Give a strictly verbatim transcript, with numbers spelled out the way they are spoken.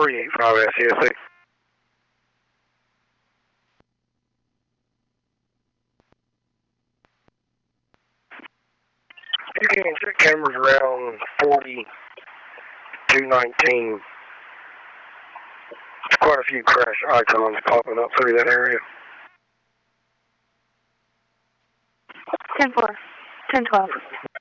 three eight five S C S A. You can check cameras around forty-two nineteen. There's quite a few crash icons popping up through that area. ten four. ten twelve.